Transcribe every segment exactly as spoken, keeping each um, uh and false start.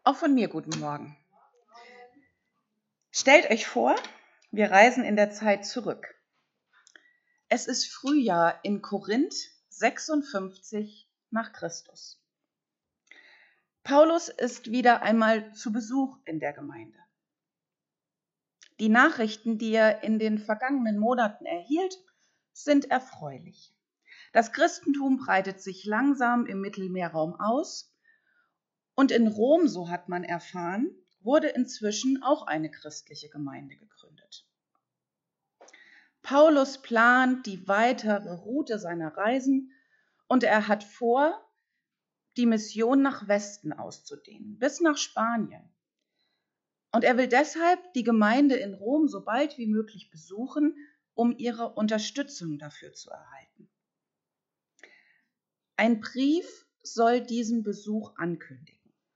Auch von mir guten Morgen. Stellt euch vor, wir reisen in der Zeit zurück. Es ist Frühjahr in Korinth, sechsundfünfzig nach Christus. Paulus ist wieder einmal zu Besuch in der Gemeinde. Die Nachrichten, die er in den vergangenen Monaten erhielt, sind erfreulich. Das Christentum breitet sich langsam im Mittelmeerraum aus und in Rom, so hat man erfahren, wurde inzwischen auch eine christliche Gemeinde gegründet. Paulus plant die weitere Route seiner Reisen und er hat vor, die Mission nach Westen auszudehnen, bis nach Spanien. Und er will deshalb die Gemeinde in Rom so bald wie möglich besuchen, um ihre Unterstützung dafür zu erhalten. Ein Brief soll diesen Besuch ankündigen.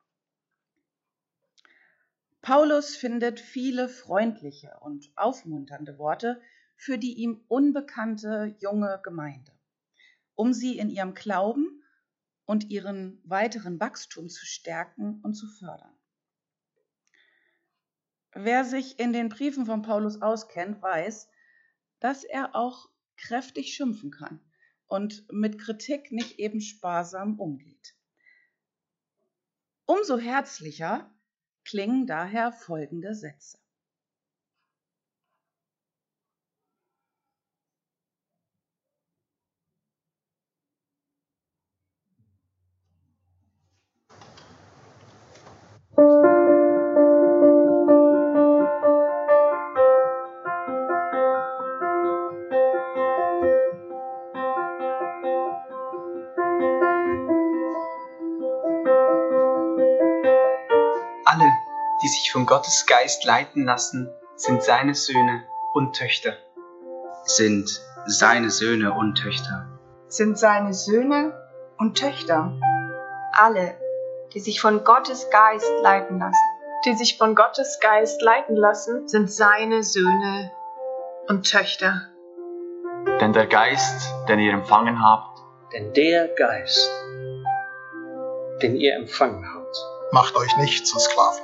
Paulus findet viele freundliche und aufmunternde Worte für die ihm unbekannte junge Gemeinde, um sie in ihrem Glauben und ihren weiteren Wachstum zu stärken und zu fördern. Wer sich in den Briefen von Paulus auskennt, weiß, dass er auch kräftig schimpfen kann und mit Kritik nicht eben sparsam umgeht. Umso herzlicher klingen daher folgende Sätze. Alle, die sich von Gottes Geist leiten lassen, sind seine Söhne und Töchter. Sind seine Söhne und Töchter. Sind seine Söhne und Töchter. Alle, die sich von Gottes Geist leiten lassen, die sich von Gottes Geist leiten lassen, sind seine Söhne und Töchter. Denn der Geist, den ihr empfangen habt, denn der Geist, den ihr empfangen habt, macht euch nicht zu Sklaven.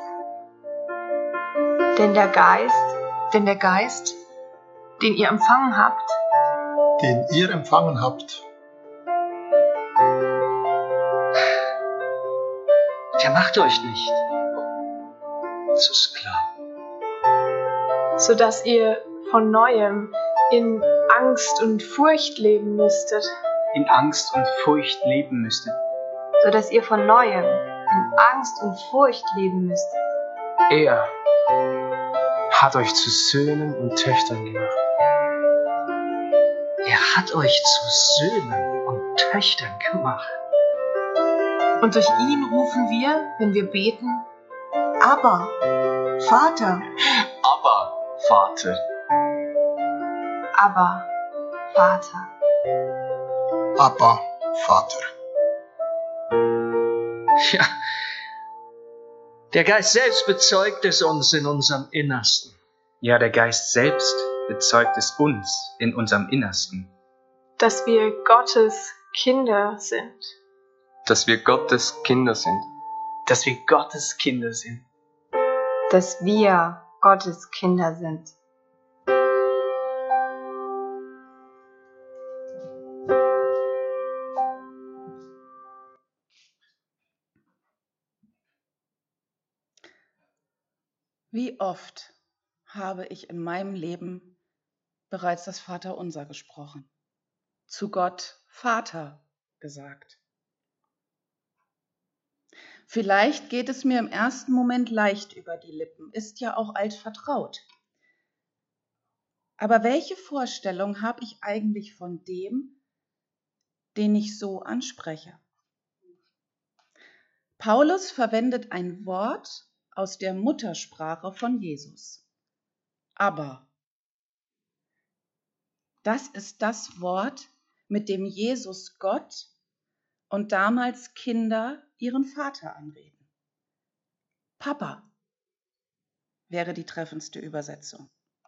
Denn der Geist, denn der Geist, den ihr empfangen habt, den ihr empfangen habt, der macht euch nicht zu Sklaven, sodass ihr von Neuem in Angst und Furcht leben müsstet. In Angst und Furcht leben müsstet. Sodass ihr von Neuem in Angst und Furcht leben müsstet. Er hat euch zu Söhnen und Töchtern gemacht. Er hat euch zu Söhnen und Töchtern gemacht. Und durch ihn rufen wir, wenn wir beten, Abba, Vater. aber Vater. Abba, Vater. Abba, Vater. Ja, der Geist selbst bezeugt es uns in unserem Innersten. Ja, der Geist selbst bezeugt es uns in unserem Innersten, dass wir Gottes Kinder sind. Dass wir Gottes Kinder sind. Dass wir Gottes Kinder sind. Dass wir Gottes Kinder sind. Wie oft habe ich in meinem Leben bereits das Vaterunser gesprochen, zu Gott Vater gesagt. Vielleicht geht es mir im ersten Moment leicht über die Lippen, ist ja auch altvertraut. Aber welche Vorstellung habe ich eigentlich von dem, den ich so anspreche? Paulus verwendet ein Wort aus der Muttersprache von Jesus. Aber das ist das Wort, mit dem Jesus Gott und damals Kinder ihren Vater anreden. Papa wäre die treffendste Übersetzung.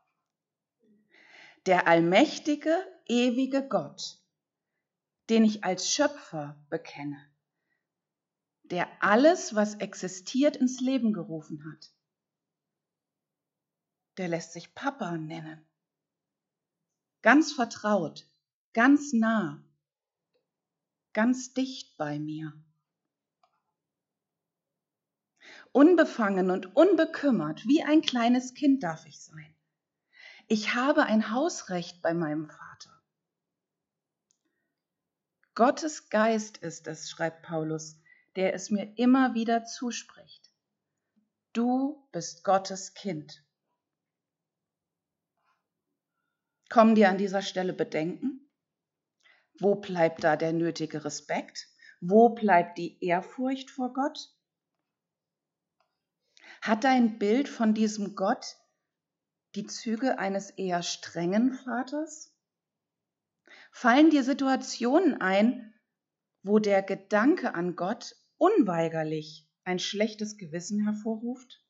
Der allmächtige, ewige Gott, den ich als Schöpfer bekenne, der alles, was existiert, ins Leben gerufen hat. Der lässt sich Papa nennen. Ganz vertraut, ganz nah, ganz dicht bei mir. Unbefangen und unbekümmert, wie ein kleines Kind darf ich sein. Ich habe ein Hausrecht bei meinem Vater. Gottes Geist ist es, schreibt Paulus, der es mir immer wieder zuspricht. Du bist Gottes Kind. Kommen dir an dieser Stelle Bedenken? Wo bleibt da der nötige Respekt? Wo bleibt die Ehrfurcht vor Gott? Hat dein Bild von diesem Gott die Züge eines eher strengen Vaters? Fallen dir Situationen ein, wo der Gedanke an Gott unweigerlich ein schlechtes Gewissen hervorruft?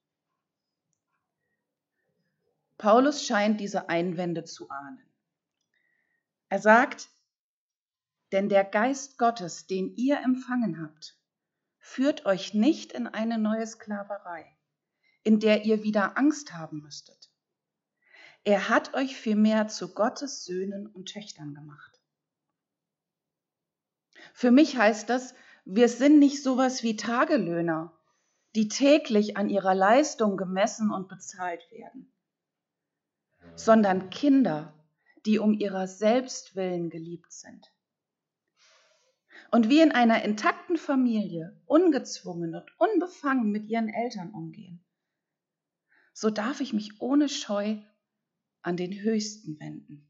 Paulus scheint diese Einwände zu ahnen. Er sagt, denn der Geist Gottes, den ihr empfangen habt, führt euch nicht in eine neue Sklaverei, in der ihr wieder Angst haben müsstet. Er hat euch vielmehr zu Gottes Söhnen und Töchtern gemacht. Für mich heißt das, wir sind nicht sowas wie Tagelöhner, die täglich an ihrer Leistung gemessen und bezahlt werden, sondern Kinder, die um ihrer selbst willen geliebt sind. Und wie in einer intakten Familie ungezwungen und unbefangen mit ihren Eltern umgehen, so darf ich mich ohne Scheu an den Höchsten wenden.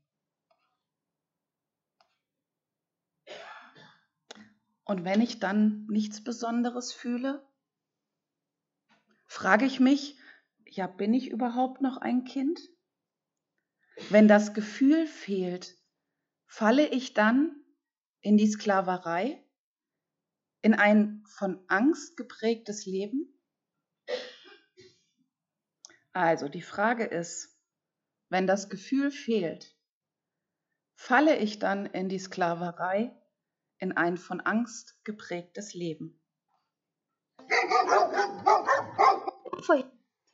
Und wenn ich dann nichts Besonderes fühle, frage ich mich, ja, bin ich überhaupt noch ein Kind? Wenn das Gefühl fehlt, falle ich dann in die Sklaverei, in ein von Angst geprägtes Leben? Also die Frage ist, wenn das Gefühl fehlt, falle ich dann in die Sklaverei, in ein von Angst geprägtes Leben? Pfui.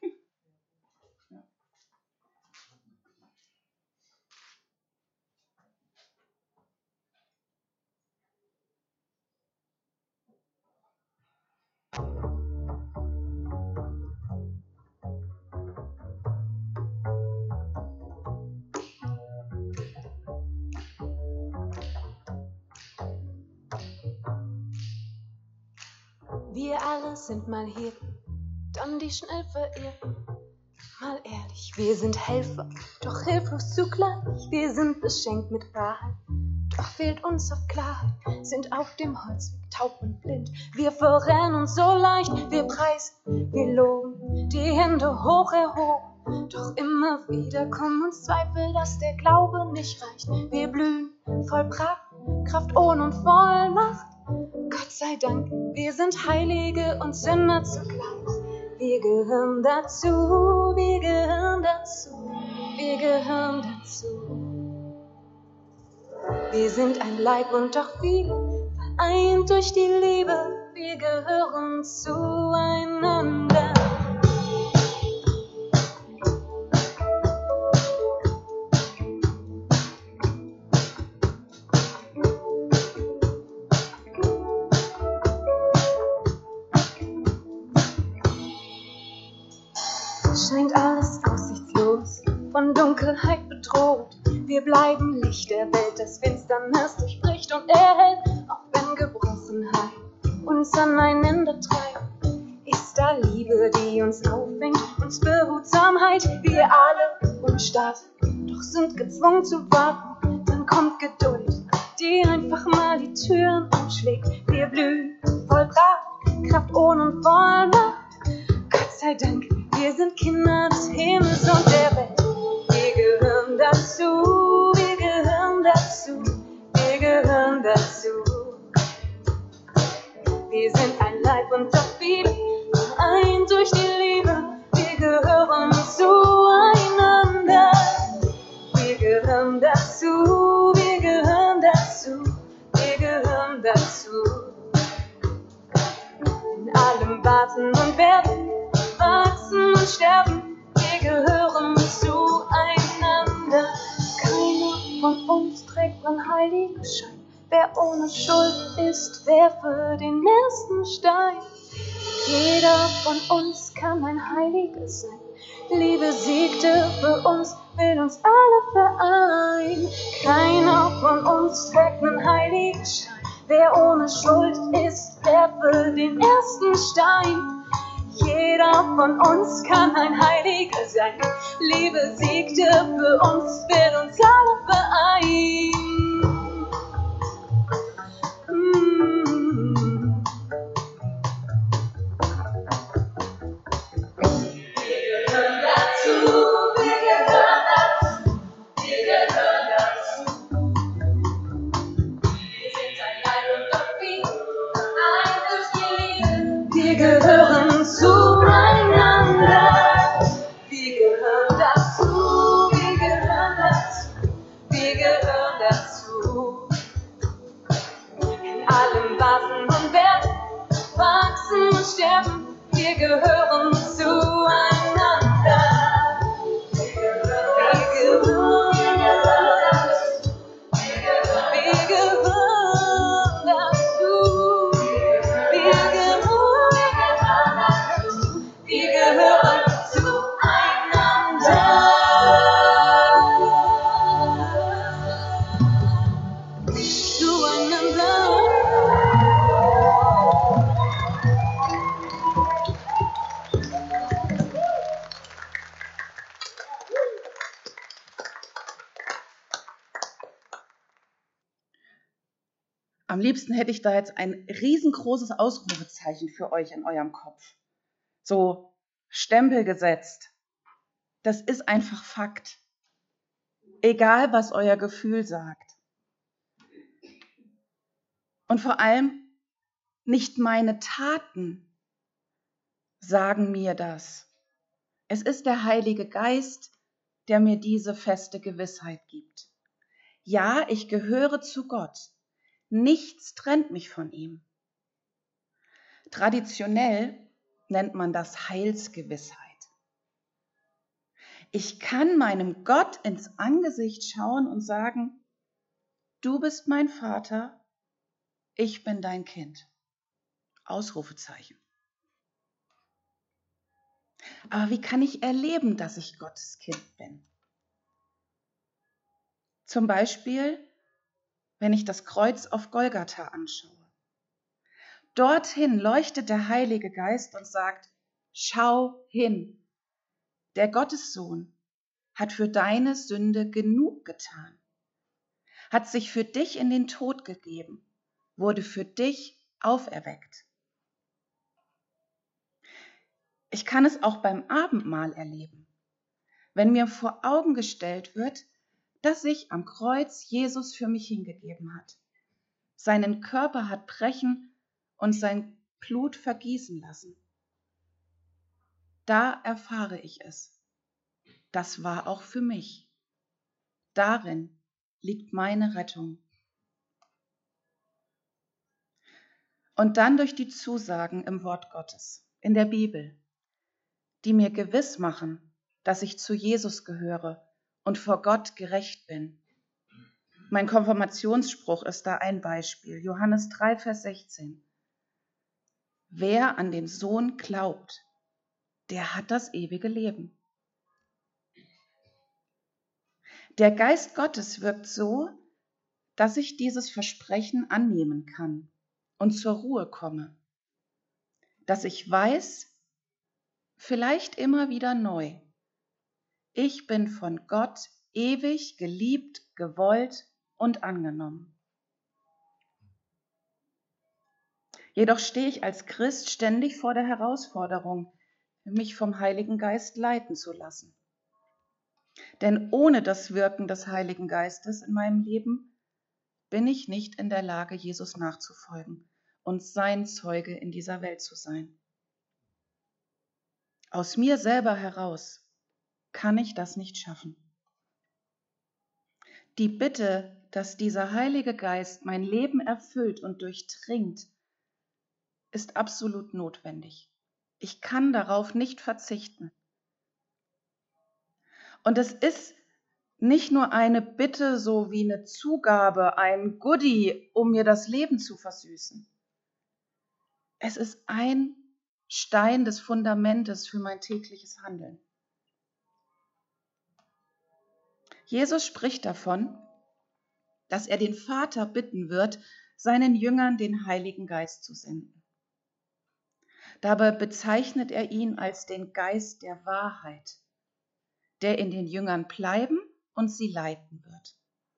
Wir alle sind mal Hirten, dann die schnell verirrten. Mal ehrlich, wir sind Helfer, doch hilflos zugleich. Wir sind beschenkt mit Wahrheit, doch fehlt uns oft Klarheit. Sind auf dem Holzweg taub und blind, wir verrennen uns so leicht. Wir preisen, wir loben, die Hände hoch erhoben. Doch immer wieder kommen uns Zweifel, dass der Glaube nicht reicht. Wir blühen voll Pracht, Kraft ohne und Vollmacht. Gott sei Dank, wir sind Heilige und Sünder zugleich. Wir gehören dazu, wir gehören dazu, wir gehören dazu. Wir sind ein Leib und doch viele, vereint durch die Liebe. Wir gehören zueinander. Scheint alles aussichtslos, von Dunkelheit bedroht. Wir bleiben Licht der Welt, das Finsternis durchbricht und erhält. Auch wenn Gebrochenheit uns aneinander treibt, ist da Liebe, die uns auffängt, uns Behutsamheit. Wir alle unstark, doch sind gezwungen zu warten. Dann kommt Geduld, die einfach mal die Türen aufschlägt. Wir blühen voll Kraft, Kraft ohne und Vollmacht. Gott sei Dank, wir sind Kinder des Himmels und der Welt. Wir gehören dazu, wir gehören dazu, wir gehören dazu. Wir sind ein Leib und doch viele, vereint durch die Liebe. Wir gehören zueinander. Wir gehören dazu, wir gehören dazu, wir gehören dazu. werden wachsen und sterben. Wir gehören zueinander. Keiner von uns trägt einen Heiligenschein. Wer ohne Schuld ist, werfe den ersten Stein. Jeder von uns kann ein Heiliger sein. Liebe siegte für uns, will uns alle vereinen. Keiner von uns trägt einen Heiligenschein. Wer ohne Schuld ist, werfe den ersten Stein. Jeder von uns kann ein Heiliger sein. Liebe siegte für uns, wird uns alle vereinen. Wir gehören zueinander. Wir gehören dazu. Wir gehören dazu. Wir gehören dazu. In allem Waffen und werden wachsen und sterben. Wir gehören zueinander. Wir gehören dazu. Wir gehören dazu. Wir gehören Wir gehören zueinander. Zueinander. Am liebsten hätte ich da jetzt ein riesengroßes Ausrufezeichen für euch in eurem Kopf. So Stempel gesetzt. Das ist einfach Fakt. Egal, was euer Gefühl sagt. Und vor allem, nicht meine Taten sagen mir das. Es ist der Heilige Geist, der mir diese feste Gewissheit gibt. Ja, ich gehöre zu Gott. Nichts trennt mich von ihm. Traditionell nennt man das Heilsgewissheit. Ich kann meinem Gott ins Angesicht schauen und sagen, du bist mein Vater, ich bin dein Kind. Ausrufezeichen. Aber wie kann ich erleben, dass ich Gottes Kind bin? Zum Beispiel, wenn ich das Kreuz auf Golgatha anschaue. Dorthin leuchtet der Heilige Geist und sagt, schau hin. Der Gottessohn hat für deine Sünde genug getan, hat sich für dich in den Tod gegeben, wurde für dich auferweckt. Ich kann es auch beim Abendmahl erleben, wenn mir vor Augen gestellt wird, dass sich am Kreuz Jesus für mich hingegeben hat, seinen Körper hat brechen und sein Blut vergießen lassen. Da erfahre ich es. Das war auch für mich. Darin liegt meine Rettung. Und dann durch die Zusagen im Wort Gottes, in der Bibel, die mir gewiss machen, dass ich zu Jesus gehöre und vor Gott gerecht bin. Mein Konfirmationsspruch ist da ein Beispiel. Johannes drei, Vers sechzehn. Wer an den Sohn glaubt, der hat das ewige Leben. Der Geist Gottes wirkt so, dass ich dieses Versprechen annehmen kann und zur Ruhe komme. Dass ich weiß, vielleicht immer wieder neu, ich bin von Gott ewig geliebt, gewollt und angenommen. Jedoch stehe ich als Christ ständig vor der Herausforderung, mich vom Heiligen Geist leiten zu lassen. Denn ohne das Wirken des Heiligen Geistes in meinem Leben bin ich nicht in der Lage, Jesus nachzufolgen und sein Zeuge in dieser Welt zu sein. Aus mir selber heraus kann ich das nicht schaffen. Die Bitte, dass dieser Heilige Geist mein Leben erfüllt und durchdringt, ist absolut notwendig. Ich kann darauf nicht verzichten. Und es ist nicht nur eine Bitte, so wie eine Zugabe, ein Goodie, um mir das Leben zu versüßen. Es ist ein Stein des Fundamentes für mein tägliches Handeln. Jesus spricht davon, dass er den Vater bitten wird, seinen Jüngern den Heiligen Geist zu senden. Dabei bezeichnet er ihn als den Geist der Wahrheit, der in den Jüngern bleiben und sie leiten wird.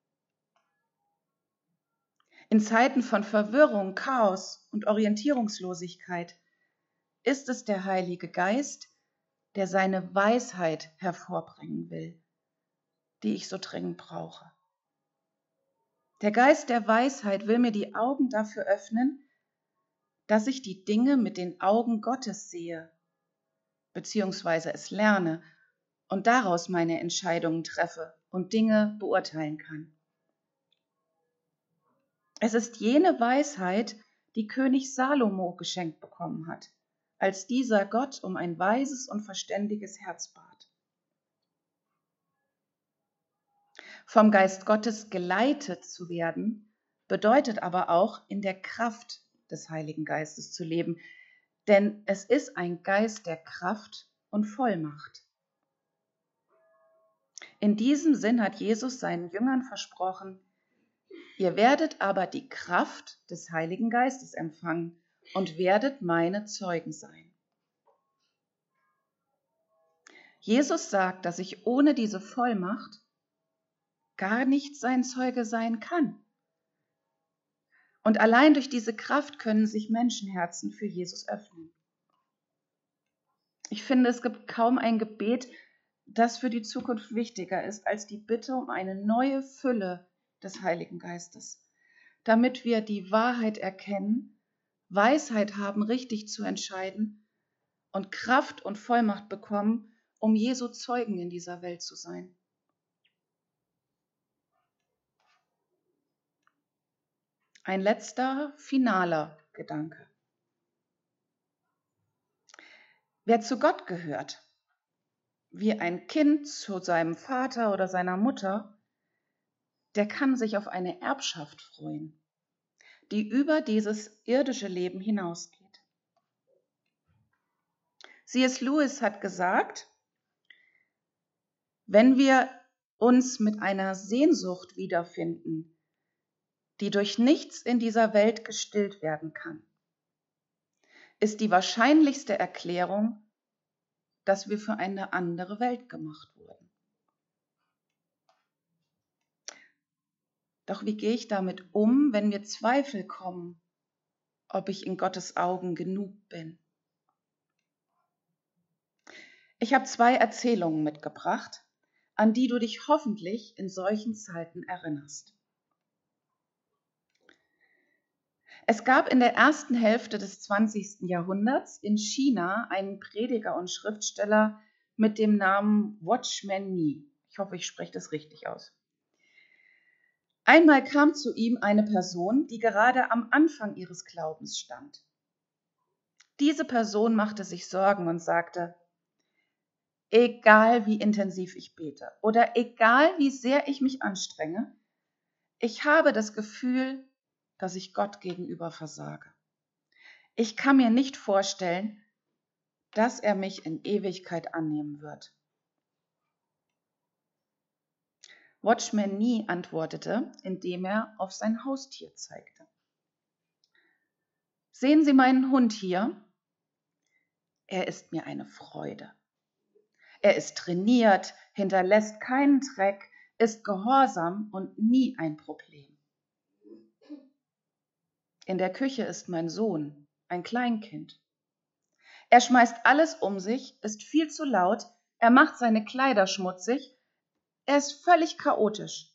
In Zeiten von Verwirrung, Chaos und Orientierungslosigkeit ist es der Heilige Geist, der seine Weisheit hervorbringen will, die ich so dringend brauche. Der Geist der Weisheit will mir die Augen dafür öffnen, dass ich die Dinge mit den Augen Gottes sehe, beziehungsweise es lerne und daraus meine Entscheidungen treffe und Dinge beurteilen kann. Es ist jene Weisheit, die König Salomo geschenkt bekommen hat, als dieser Gott um ein weises und verständiges Herz bat. Vom Geist Gottes geleitet zu werden, bedeutet aber auch, in der Kraft des Heiligen Geistes zu leben, denn es ist ein Geist der Kraft und Vollmacht. In diesem Sinn hat Jesus seinen Jüngern versprochen: Ihr werdet aber die Kraft des Heiligen Geistes empfangen und werdet meine Zeugen sein. Jesus sagt, dass ich ohne diese Vollmacht gar nicht sein Zeuge sein kann. Und allein durch diese Kraft können sich Menschenherzen für Jesus öffnen. Ich finde, es gibt kaum ein Gebet, das für die Zukunft wichtiger ist als die Bitte um eine neue Fülle des Heiligen Geistes, damit wir die Wahrheit erkennen, Weisheit haben, richtig zu entscheiden und Kraft und Vollmacht bekommen, um Jesu Zeugen in dieser Welt zu sein. Ein letzter, finaler Gedanke. Wer zu Gott gehört, wie ein Kind zu seinem Vater oder seiner Mutter, der kann sich auf eine Erbschaft freuen, die über dieses irdische Leben hinausgeht. C S Lewis hat gesagt, wenn wir uns mit einer Sehnsucht wiederfinden, die durch nichts in dieser Welt gestillt werden kann, ist die wahrscheinlichste Erklärung, dass wir für eine andere Welt gemacht wurden. Doch wie gehe ich damit um, wenn mir Zweifel kommen, ob ich in Gottes Augen genug bin? Ich habe zwei Erzählungen mitgebracht, an die du dich hoffentlich in solchen Zeiten erinnerst. Es gab in der ersten Hälfte des zwanzigsten Jahrhunderts in China einen Prediger und Schriftsteller mit dem Namen Watchman Nee. Ich hoffe, ich spreche das richtig aus. Einmal kam zu ihm eine Person, die gerade am Anfang ihres Glaubens stand. Diese Person machte sich Sorgen und sagte: Egal wie intensiv ich bete oder egal wie sehr ich mich anstrenge, ich habe das Gefühl, dass ich Gott gegenüber versage. Ich kann mir nicht vorstellen, dass er mich in Ewigkeit annehmen wird. Watchman Nee antwortete, indem er auf sein Haustier zeigte. Sehen Sie meinen Hund hier? Er ist mir eine Freude. Er ist trainiert, hinterlässt keinen Dreck, ist gehorsam und nie ein Problem. In der Küche ist mein Sohn, ein Kleinkind. Er schmeißt alles um sich, ist viel zu laut, er macht seine Kleider schmutzig, er ist völlig chaotisch.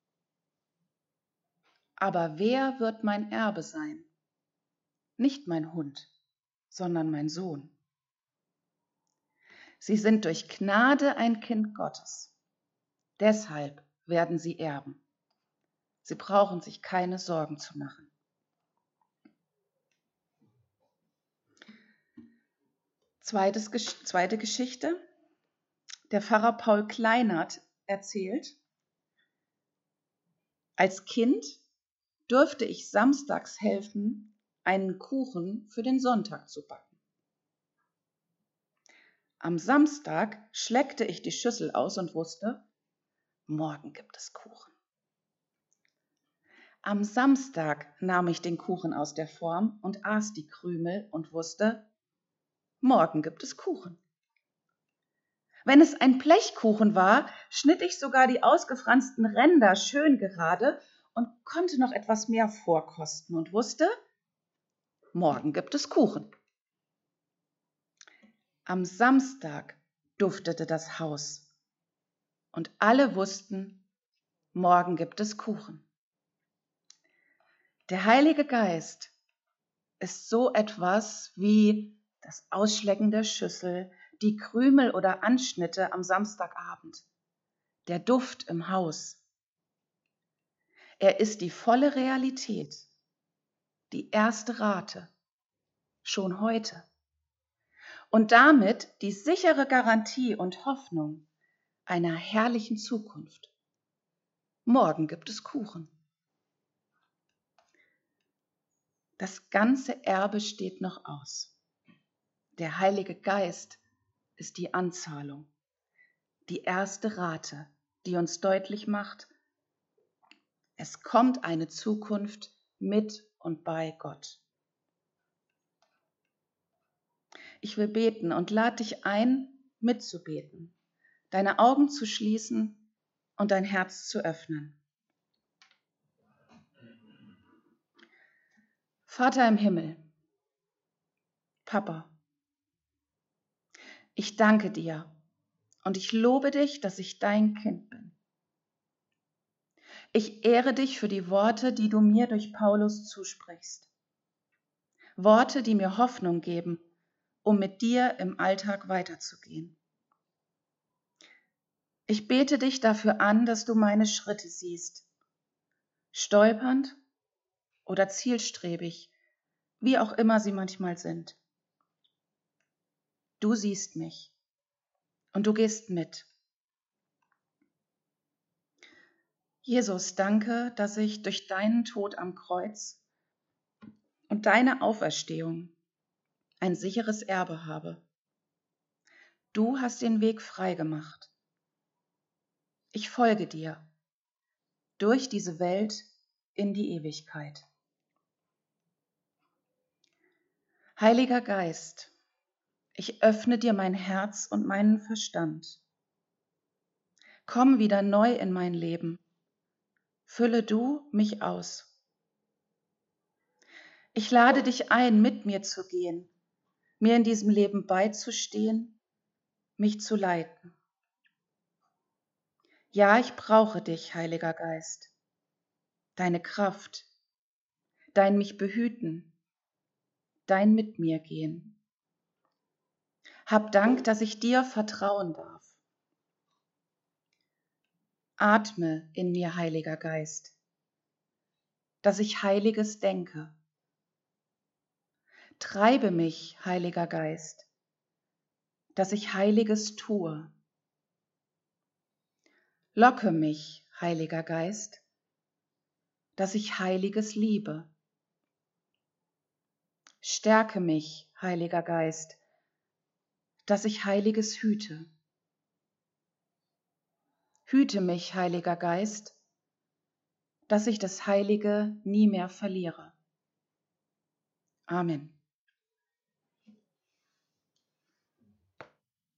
Aber wer wird mein Erbe sein? Nicht mein Hund, sondern mein Sohn. Sie sind durch Gnade ein Kind Gottes. Deshalb werden sie erben. Sie brauchen sich keine Sorgen zu machen. Zweites, zweite Geschichte. Der Pfarrer Paul Kleinert erzählt: Als Kind durfte ich samstags helfen, einen Kuchen für den Sonntag zu backen. Am Samstag schleckte ich die Schüssel aus und wusste, morgen gibt es Kuchen. Am Samstag nahm ich den Kuchen aus der Form und aß die Krümel und wusste, morgen gibt es Kuchen. Wenn es ein Blechkuchen war, schnitt ich sogar die ausgefransten Ränder schön gerade und konnte noch etwas mehr vorkosten und wusste, morgen gibt es Kuchen. Am Samstag duftete das Haus und alle wussten, morgen gibt es Kuchen. Der Heilige Geist ist so etwas wie das Ausschlecken der Schüssel, die Krümel oder Anschnitte am Samstagabend, der Duft im Haus. Er ist die volle Realität, die erste Rate, schon heute. Und damit die sichere Garantie und Hoffnung einer herrlichen Zukunft. Morgen gibt es Kuchen. Das ganze Erbe steht noch aus. Der Heilige Geist ist die Anzahlung, die erste Rate, die uns deutlich macht, es kommt eine Zukunft mit und bei Gott. Ich will beten und lade dich ein, mitzubeten, deine Augen zu schließen und dein Herz zu öffnen. Vater im Himmel, Papa, ich danke dir und ich lobe dich, dass ich dein Kind bin. Ich ehre dich für die Worte, die du mir durch Paulus zusprichst. Worte, die mir Hoffnung geben, um mit dir im Alltag weiterzugehen. Ich bete dich dafür an, dass du meine Schritte siehst, stolpernd oder zielstrebig, wie auch immer sie manchmal sind. Du siehst mich und du gehst mit. Jesus, danke, dass ich durch deinen Tod am Kreuz und deine Auferstehung ein sicheres Erbe habe. Du hast den Weg frei gemacht. Ich folge dir durch diese Welt in die Ewigkeit. Heiliger Geist, ich öffne dir mein Herz und meinen Verstand. Komm wieder neu in mein Leben. Fülle du mich aus. Ich lade dich ein, mit mir zu gehen, mir in diesem Leben beizustehen, mich zu leiten. Ja, ich brauche dich, Heiliger Geist, deine Kraft, dein mich behüten, dein mit mir gehen. Hab Dank, dass ich dir vertrauen darf. Atme in mir, Heiliger Geist, dass ich Heiliges denke. Treibe mich, Heiliger Geist, dass ich Heiliges tue. Locke mich, Heiliger Geist, dass ich Heiliges liebe. Stärke mich, Heiliger Geist, dass ich Heiliges hüte. Hüte mich, Heiliger Geist, dass ich das Heilige nie mehr verliere. Amen.